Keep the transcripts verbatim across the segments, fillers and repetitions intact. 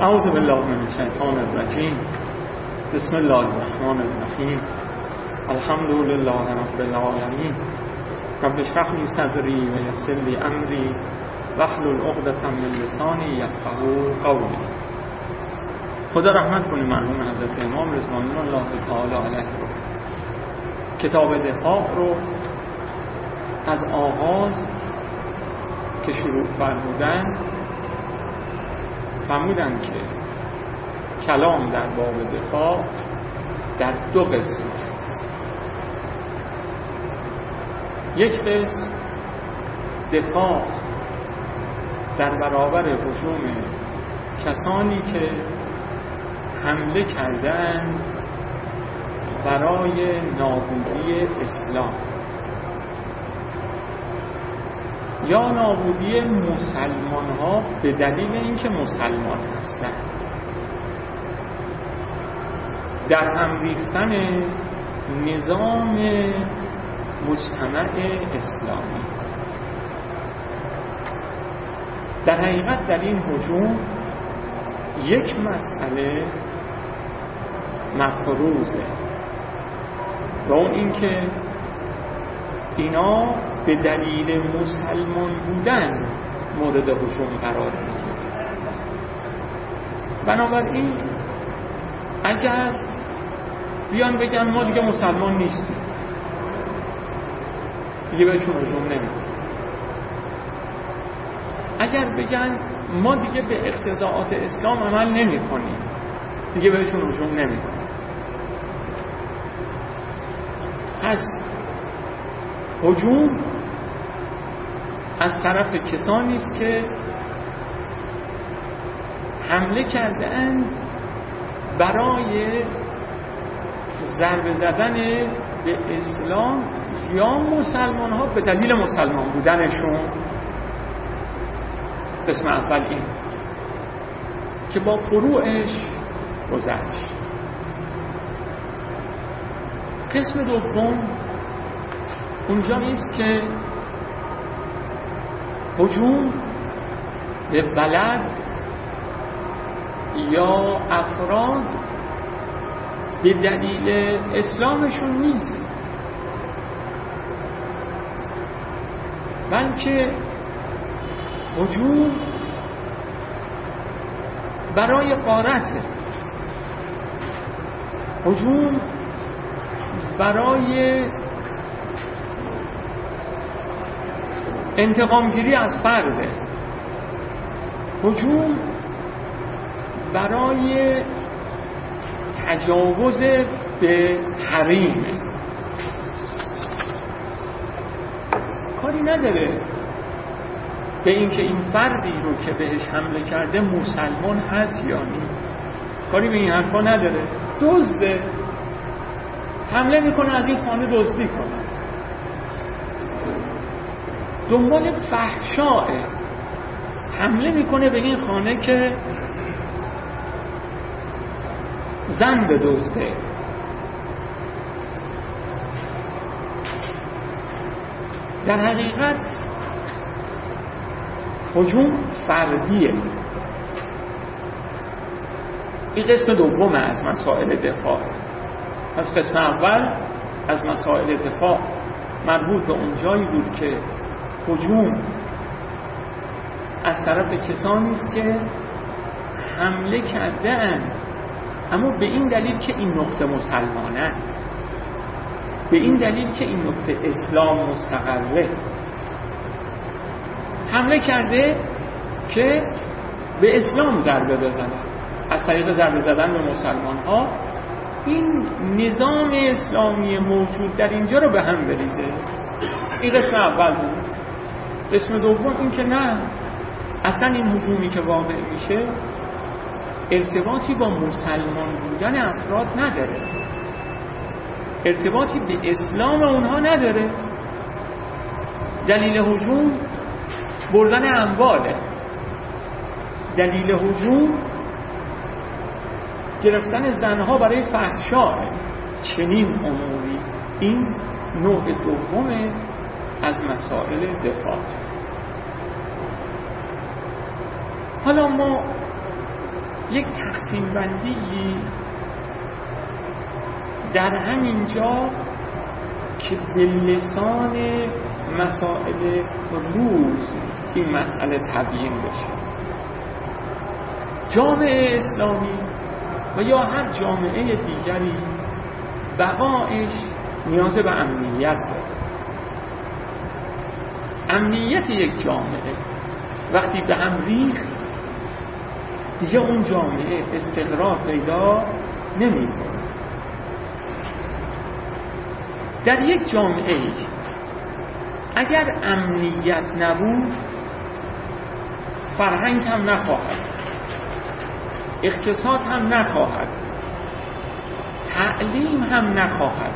اعوذ بالله من الشیطان الرجیم. بسم الله الرحمن الرحیم. الحمد لله رب العالمین. رب اشرح لی صدری و یسر لی امری واحلل عقدة من لسانی یفقهوا قولی. خدا رحمت کنه مرحوم حضرت امام رضوان الله تعالی علیه رو. کتاب دفاع رو از آغاز که شروع فرمودن فرمودن که کلام در باب دفاع در دو قسم است. یک قسم دفاع در برابر هجوم کسانی که حمله کردند برای نابودی اسلام یا نابودی مسلمان ها به دلیل اینکه مسلمان هستند، در هم ریختن نظام مجتمع اسلامی. در حقیقت در این هجوم یک مسئله مفروضه و اون این که اینا به دلیل مسلمان بودن مورد هجوم قرار میگیره. بنابراین اگر بیان بگن ما دیگه مسلمان نیستیم، دیگه بهشون هجوم نمیکنیم. اگر بگن ما دیگه به اقتضاعات اسلام عمل نمیکنیم، دیگه بهشون هجوم نمیکنیم. پس هجوم از طرف کسانی است که حمله کرده‌اند برای ضربه زدن به اسلام یا مسلمان ها به دلیل مسلمان بودنشون. قسم اول این که با فروعش گذشت. قسم دوم اونجا نیست که هجوم به بلد یا افراد به دلیل اسلامشون نیست، بلکه هجوم برای غارته، هجوم برای انتقامگیری از فرده، هجوم برای تجاوز به حریم. کاری نداره به اینکه این فردی رو که بهش حمله کرده مسلمان هست یا نیست، کاری به این حرفا نداره. دزده، حمله میکنه از این خانه دزدی کنه، دنبال فحشاء، حمله میکنه به این خانه که زن بدزده. در حقیقت هجوم فردیه. این قسم دوم از مسائل دفاع. از قسم اول از مسائل دفاع مربوط به اون جایی بود که هجوم از طرف کسانی است که حمله کرده‌اند اما به این دلیل که این نقطه مسلمانه، به این دلیل که این نقطه اسلام مستقره، حمله کرده که به اسلام ضربه بزنه. از طریق ضربه زدن به مسلمان ها این نظام اسلامی موجود در اینجا رو به هم بریزه. این قسم اول بود. قسم دوم این که نه، اصلا این هجومی که واقع میشه ارتباطی با مسلمان بودن افراد نداره، ارتباطی به اسلام اونها نداره. دلیل هجوم بردن امواله، دلیل هجوم گرفتن زنها برای فحشا. چنین اموری این نوع دوم از مسائل دفاع. حالا ما یک تقسیم بندی در همین جا که به لسان مسائل روز این مسئله تبیین بشه. جامعه اسلامی و یا هر جامعه دیگری بقایش نیاز به امنیت داره. امنیت یک جامعه وقتی به هم ریخت دیگه اون جامعه استقرار پیدا نمی‌کنه. در یک جامعه اگر امنیت نبود فرهنگ هم نخواهد، اقتصاد هم نخواهد، تعلیم هم نخواهد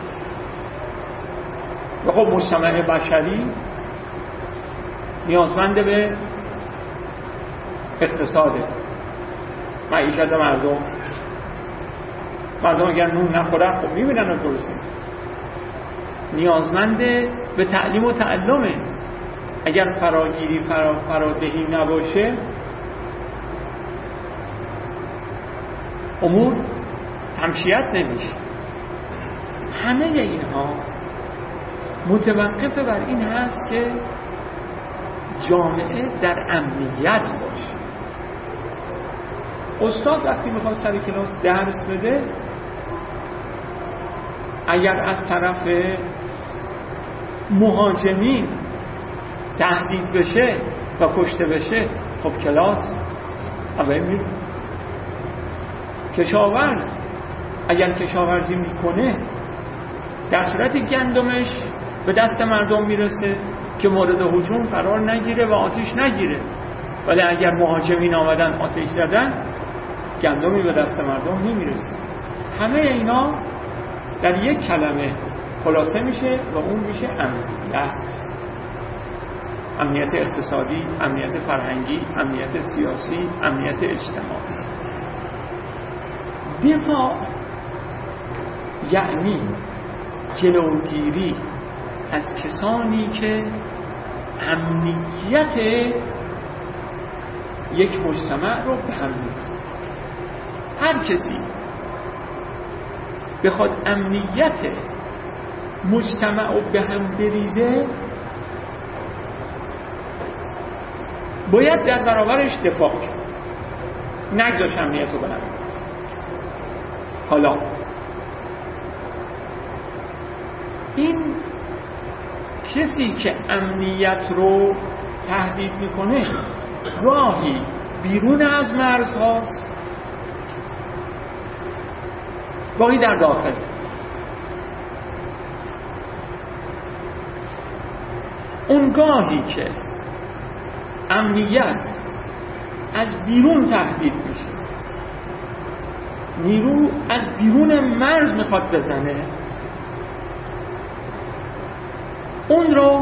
و خب مجتمع بشری نیازمند به اقتصاده، معیشت مردم. مردم اگر نون نخورن خب میبینن و درسته. نیازمند به تعلیم و تعلمه. اگر فراگیری فرا فرادهی نباشه امور تمشیت نمیشه. همه اینها متوقف بر این هست که جامعه در امنیت باشه. استاد وقتی میخواد سر کلاس درس بده اگر از طرف مهاجمین تهدید بشه و کشته بشه خب کلاس اوه میره. کشاورز اگر کشاورزی میکنه در صورت گندمش به دست مردم میرسه که مورد هجوم قرار نگیره و آتش نگیره، ولی اگر مهاجمین آمدن آتش زدن گندمی به دست مردم نمیرسه. همه اینا در یک کلمه خلاصه میشه و اون میشه امنیت. امنیت اقتصادی، امنیت فرهنگی، امنیت سیاسی، امنیت اجتماعی. دفاع یعنی جلوگیری از کسانی که امنیت یک مجتمع رو به هم می‌ریزه. هر کسی بخواد امنیت مجتمع رو به هم بریزه باید در برابرش دفاع کرد، نگذاش امنیت رو به هم بریزه. حالا این کسی که امنیت رو تهدید میکنه راهی بیرون از مرزهاست، گاهی در داخل. اون گاهی که امنیت از بیرون تهدید میشه، نیرو از بیرون مرز میخواد بزنه، اون رو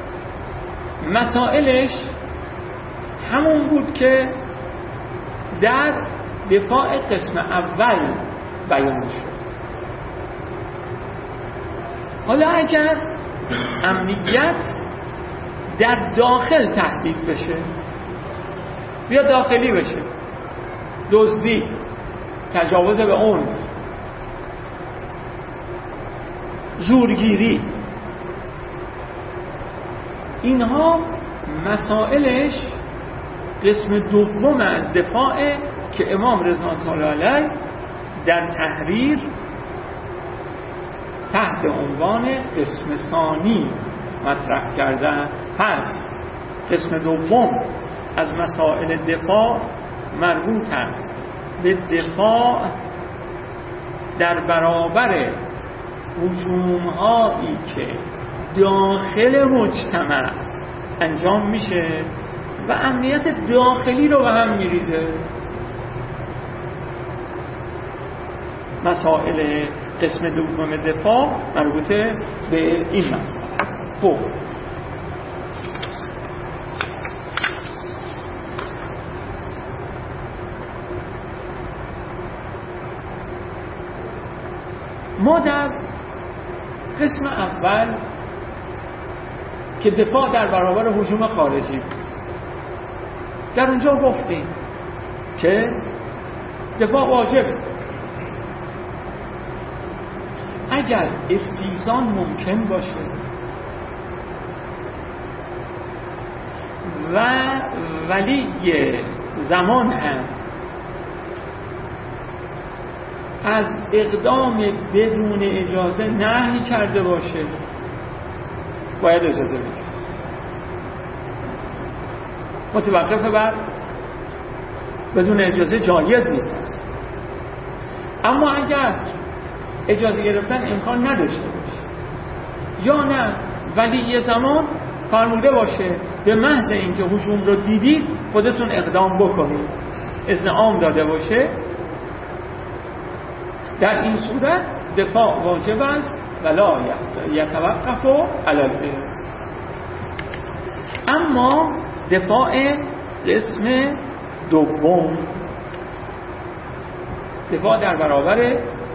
مسائلش همون بود که در دفاع قسم اول بیان شد. حالا اگر امنیت در داخل تهدید بشه یا داخلی بشه، دزدی، تجاوز به اون، زورگیری، اینها مسائلش قسم دوم از دفاع که امام رضوان الله علیه در تحریر تحت عنوان قسم ثانی مطرح کردن. پس قسم دوم از مسائل دفاع مربوط است به دفاع در برابر هجوم‌هایی که داخل مجتمع انجام میشه و امنیت داخلی رو به هم میریزه. مسائل قسم دوم دفاع مربوطه به این مسئله. خب ما در قسم اول که دفاع در برابر هجوم خارجی، در اونجا گفتیم که دفاع واجبه. اگر استیزان ممکن باشه و ولی زمان هم از اقدام بدون اجازه نهی کرده باشه باید اجازه بده، متوقف بر بدون اجازه جایز نیست است. اما اگر اجازه گرفتن امکان نداشته باشه یا نه ولی زمان فرموده باشه به محض اینکه هجوم رو دیدید خودتون اقدام بکنید، اذن عام داده باشه، در این صورت دفاع واجب است ولا یتوقف علی الإذن. اما دفاع قسم دوم، دفاع در برابر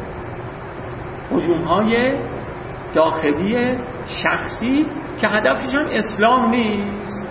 هجوم‌های داخلی شخصی که هدفش هم اسلام نیست.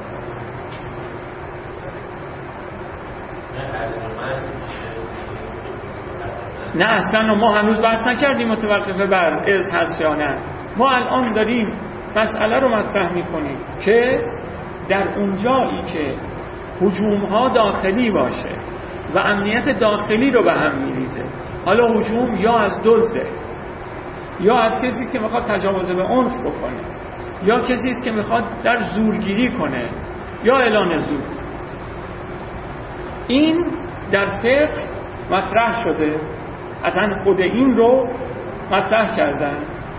نه اصلا ما هنوز بحث نکردیم متوقف بر از هست یا نه. ما الان داریم مسئله رو مطرح میکنیم که در اون جایی که هجوم‌ها داخلی باشه و امنیت داخلی رو به هم میریزه، حالا هجوم یا از دزده یا از کسی که میخواد تجاوز به عنف بکنه یا کسی است که میخواد در زورگیری کنه یا اعلان زور، این در فقه مطرح شده، اصلا خود این رو مطرح کردن.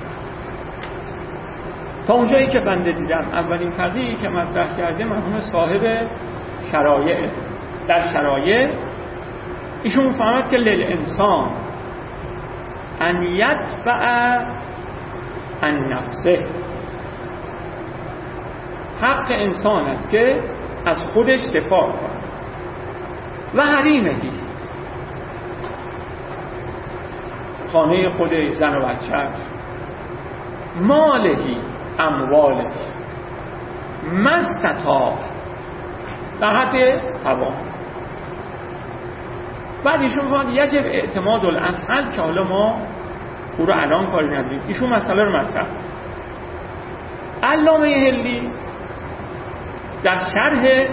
تا اونجایی که بنده دیدم اولین فقیهی که مطرح کرده مرحوم صاحب شرایع، در شرایع ایشون فهمد که للانسان ان یدفع عن نفسه، حق انسان است که از خودش دفاع کنه، و حریمهی، خانه خود زن و بچه، مالهی اموالهی، مستطاع، در حد توان. بعد ایشون فهمد یجب اعتماد الاصل که حالا ما او رو الان کاری نداریم. ایشون مسئله رو مطرح. علامه حلی در شرح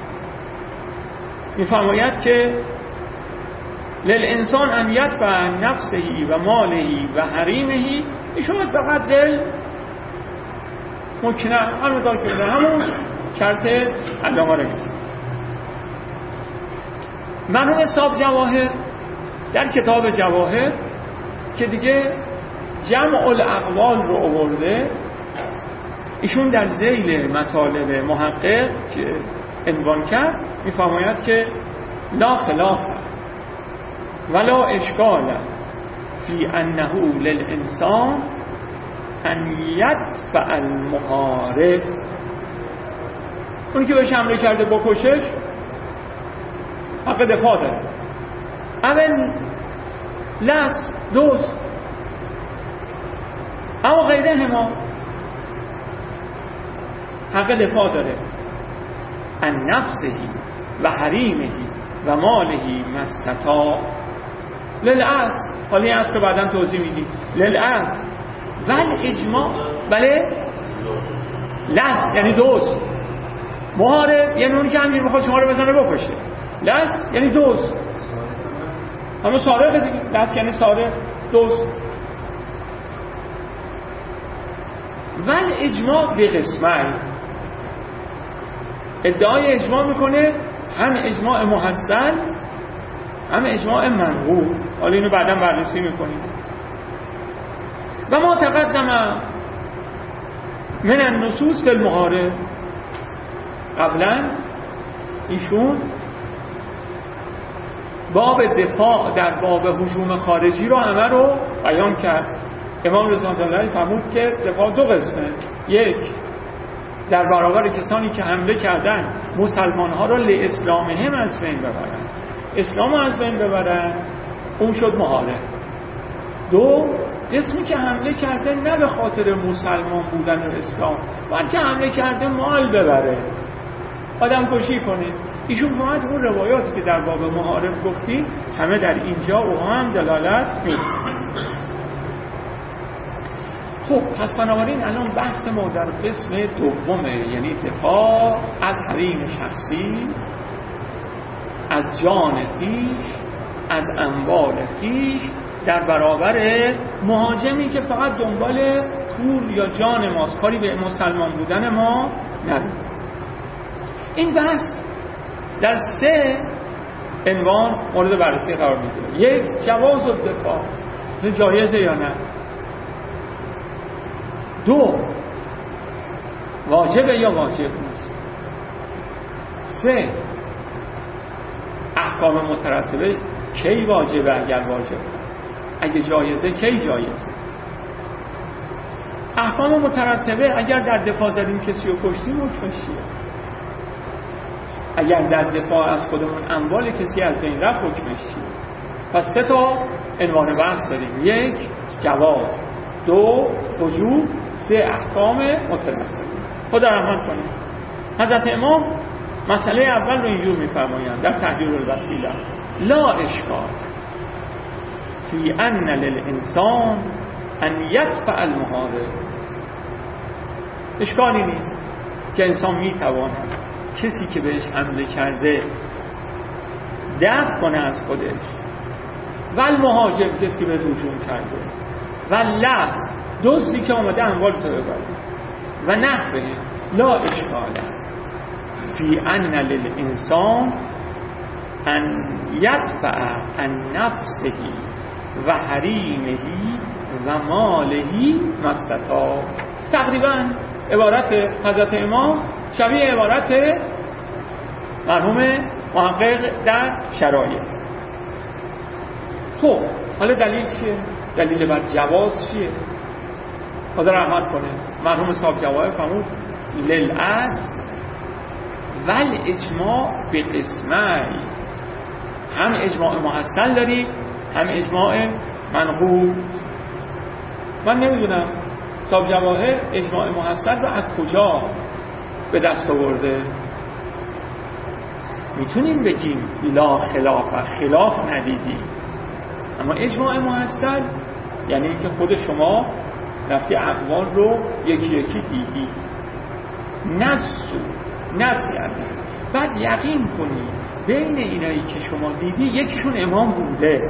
می‌فرماید که للانسان ان یدفع نفسه و ماله و حریمه، ایشون فقط دل ممکنه همه دار کرده، همون شرط علامه رو می‌زنه. مرحوم صاحب جواهر در کتاب جواهر که دیگه جمع الاقوال رو آورده، ایشون در ذیل مطالب محقق که عنوان کرد می‌فرماید که لا خلاف ولا اشکال فی انه للانسان ان یدفع المحارب، اونی که بهش حمله کرده بکشش حق دفاع داره. اول لس دوست، اما غیره ما حق دفاع داره. ان نفسهی و حریمهی و مالهی مستطاع للأصل، حالا این اصل رو بعداً توضیح میدیم. للأصل ول اجماع، بله لس یعنی دوست، محارب یعنی اونی که همین میخواد شما رو بزنه بکشه، لس یعنی دوست، همه سارق دیگه، لس یعنی سارق، دوست. ول اجماع به قسمه، ادعای اجماع میکنه، هم اجماع محسن هم اجماع منقول، حالا اینو بعدا بررسی میکنیم. و ما تقدم من النصوص بالمحارب، قبلا ایشون باب دفاع در باب هجوم خارجی رو همه رو بیان کرد. امام رضا الله فرمود که دفاع دو قسمه، یک در برابر کسانی که حمله کردن مسلمان ها را لاسلامهم از بین ببرن، اسلام از بین ببرن، اون شد محارب. دو اسمی که حمله کرده نه به خاطر مسلمان بودن و اسلام، بلکه حمله کرده مال ببره، آدم کشی کنه، ایشون فقط اون روایاتی که در باب معارف گفتیم همه در اینجا او هم دلالت می‌کنه. خب پس بنابراین الان بحث ما در قسم دومه، یعنی دفاع از حریم شخصی، از جان خویش، از اموال خویش در برابر مهاجمی که فقط دنبال پول یا جان ماست، کاری به مسلمان بودن ما نداره. این بحث در سه عنوان مورد بررسی قرار میگیره. یک، جواز الدفاع، جایزه یا نه. دو، واجبه یا واجب نیست. سه، احکام مترتبه کی واجبه اگر واجبه، اگه جایزه کی جایزه. احکام مترتبه اگر در دفاع زدیم کسی رو کشتیم حکمش چیه، اگر در دفاع از خودمون اموال کسی از بین رفت حکمش چیه. پس سه تا عنوان بحث داریم: یک، جواز، دو، وجوب، سه، احکام مترتبه. خدا رحمت کنه. حضرت امام مسئله اول رو اینجور می‌فرمایند در تحریر الوسیله: لا اشکال فی ان للانسان ان یدفع المحارب. اشکالی نیست که انسان میتواند کسی که بهش حمله کرده دفع کنه از خودش، و المهاجم کسی که به هجوم کرده، و لص دزدی که آمده اموال تو ببره، و نحوه. لا اشکال فی ان للانسان ان یدفع عن نفسه و حریمه و ماله ما استطاع. تقریبا عبارت حضرت امام شبیه عبارت مرحوم محقق در شرایع. خب حالا دلیل چیه؟ دلیل بر جواز چیه؟ خدا رحمت کنه. مرحوم صاحب جواهر فرمود: للأصل ول اجماع به قسمی. هم اجماع محصل داری، هم اجماع منقول. من نمیدونم صاحب جواهر اجماع محصل رو از کجا به دست آورده. میتونیم بگیم لا خلاف، خلاف ندیدی، اما اجماع محصل یعنی که خود شما رفتی اقوال رو یکی یکی دیدی، نسو نس کردی، بعد یقین کنی بین اینایی که شما دیدی یکیشون امام بوده.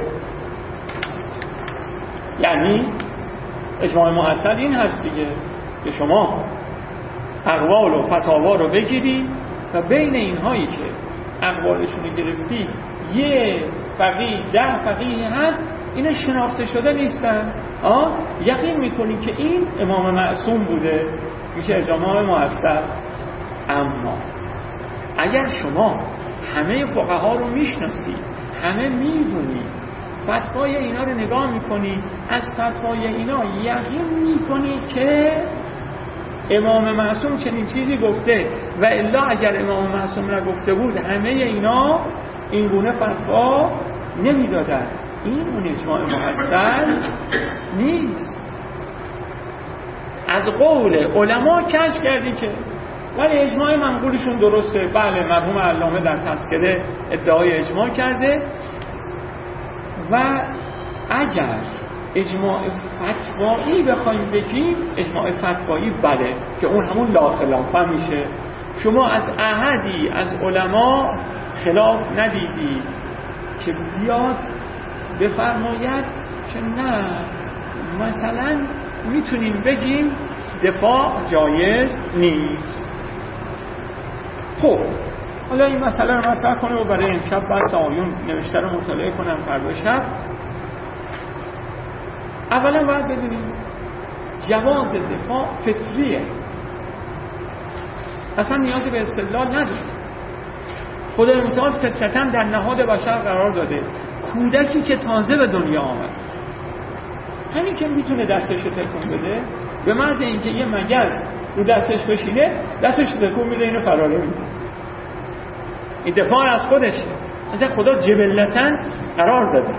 یعنی اجماع محصل این هست دیگه که شما اقوال و فتاوا رو بگیری و بین اینهایی که اقوالشون رو گرفتی یه فقیه ده فقیه هست اینا شناخته شده نیستن، آه یقین میکنی که این امام معصوم بوده، میشه اجماع محصل. اما اگر شما همه فقها رو میشناسی، همه میدونی، فتوای اینا رو نگاه میکنی، از فتوای اینا یقین میکنی که امام معصوم چنین چیزی گفته، و الا اگر امام معصوم نگفته بود همه اینا این گونه فتوا نمیدادن. این اون اجماع محصل نیست. از قول علما کشف کردی که ولی اجماع منقولشون درسته. بله مرحوم علامه در تذکره ادعای اجماع کرده، و اگر اجماع فتوایی بخوایم بگیم اجماع فتوایی بله که اون همون لا خلاف هم میشه. شما از احدی از علما خلاف ندیدی که بیاد بفرماید که نه مثلا میتونیم بگیم دفاع جایز نیست. خب حالا این مسئله رو مطرح کنه و برای امشب بعد آیون نوشته رو مطالعه کنم فردا شب. اولا باید بدونیم جواز دفاع فطریه، اصلا نیازی به استدلال نداره. خدای متعال فطرتاً در نهاد بشر قرار داده. کودکی که تازه به دنیا آمد همین که میتونه دستش رو تکون بده، به محض اینکه یه مگس رو دستش بشینه دستش رو تکون میده، اینو فراره میده. این دفاع از خودشه، مثلا خدا جبلتاً قرار داده.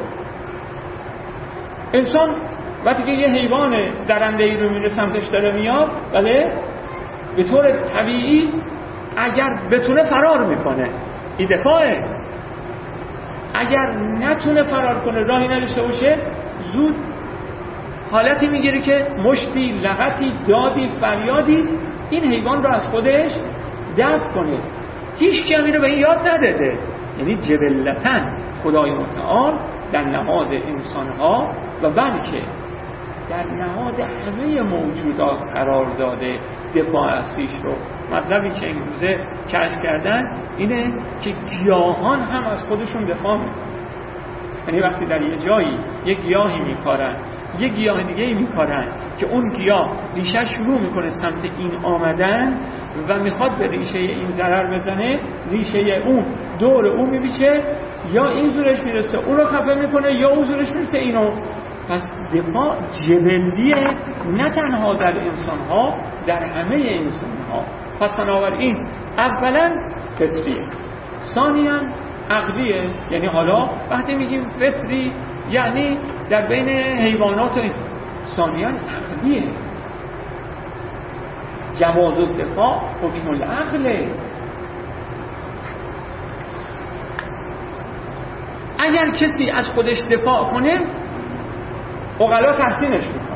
انسان وقتی که یه حیوان درنده‌ای رو میره سمتش داره میاد، بله به طور طبیعی اگر بتونه فرار میکنه، این دفاعه. اگر نتونه فرار کنه، راهی نداشته باشه، زود حالتی میگیره که مشتی، لغتی، دادی، فریادی این حیوان رو از خودش دفع کنه. هیچ کمی رو به این یاد نداده. یعنی جبلتاً خدای متعال در نهاد انسانها و بلکه در نهاد همه موجودات قرار داده دفاع از خویش رو. مطلبی که امروزه کشف کردن اینه که گیاهان هم از خودشون دفاع میکنن. یعنی وقتی در یه جایی یک گیاهی میکارن، یک گیاه دیگه ای میکارن که اون گیاه ریشه شروع میکنه سمت این آمدن و میخواد به ریشه این ضرر بزنه، ریشه اون دور اون میبیچه، یا این زورش میرسه اون رو خفه میکنه یا اون زورش میرسه اینو. پس دفاع جبلیه، نه تنها در انسان ها، در همه انسان ها. پس بنابراین اولا فطریه، ثانیاً عقلیه. یعنی حالا وقتی میگیم فطری یعنی در بین حیوانات، ثانیاً عقلیه. جواز الدفاع حکم العقله. اگر کسی از خودش دفاع کنه عقلا تحسینش میکنه.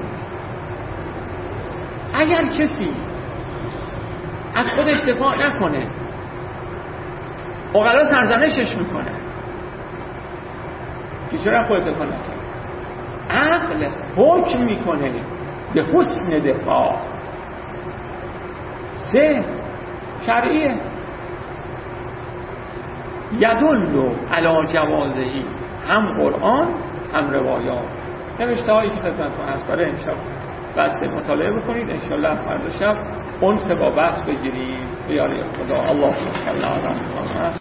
اگر کسی از خودش دفاع نکنه عقلا سرزنشش میکنه. چرا خودت دفاع نکنه؟ عقل حکم میکنه به حسن دفاع. سه شرعیه، یدل علی جوازهی، هم قرآن هم روایات. نوشته هایی که خدمتتون هست برای امشب بحث مطالعه بکنید. انشاءالله فردا شب انس با بحث بگیریم. بیاری خدا. اللهم صل علی محمد.